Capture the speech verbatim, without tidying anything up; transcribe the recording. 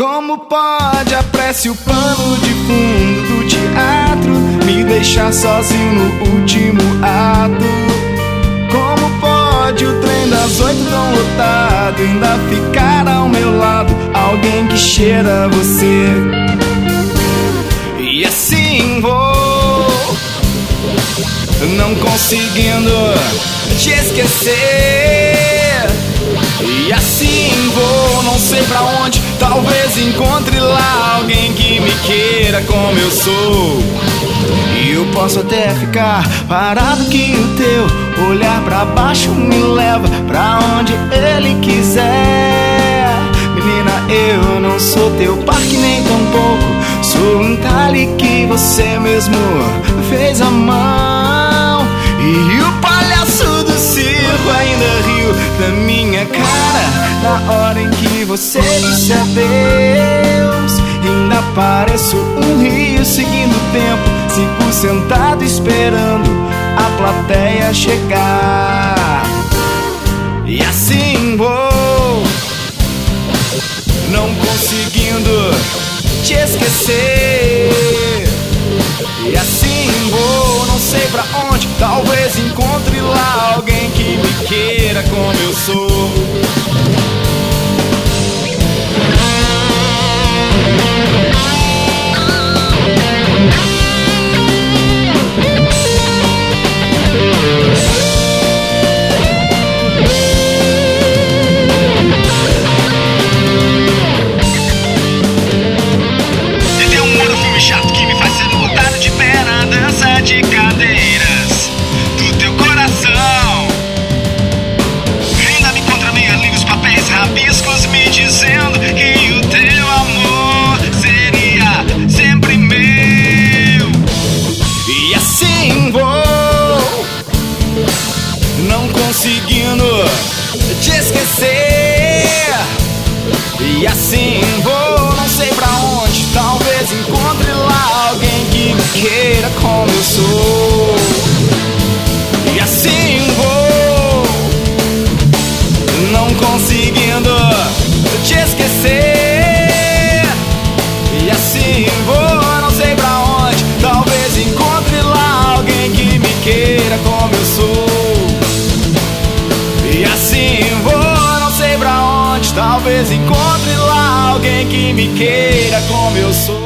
Como pode a prece, o pano de fundo do teatro me deixar sozinho no último ato? Como pode o trem das oito tão lotado ainda ficar ao meu lado alguém que cheira você? E assim vou, não conseguindo te esquecer. E assim vou, não sei pra onde, talvez encontre lá alguém que me queira como eu sou. E eu posso até ficar parado que o teu olhar pra baixo me leva pra onde ele quiser. Menina, eu não sou teu parque nem tampouco sou um talhe que você mesmo fez à mão. E o palhaço do circo ainda riu da minha cara na hora em que você disse adeus. Ainda pareço um rio seguindo o tempo, fico sentado esperando a plateia chegar. E assim vou, não conseguindo te esquecer. E assim vou, não sei pra onde, talvez encontre lá alguém que me queira como eu sou. De cadeiras do teu coração, ainda me encontra meio ali os papéis rabiscos me dizendo que o teu amor seria sempre meu. E assim vou, não conseguindo te esquecer. E assim vou, não sei pra onde, talvez encontre lá alguém que me queira como eu sou. E assim vou, não conseguindo te esquecer. E assim vou, não sei pra onde, talvez encontre lá alguém que me queira como eu sou. E assim vou, não sei pra onde, talvez encontre lá alguém que me queira como eu sou.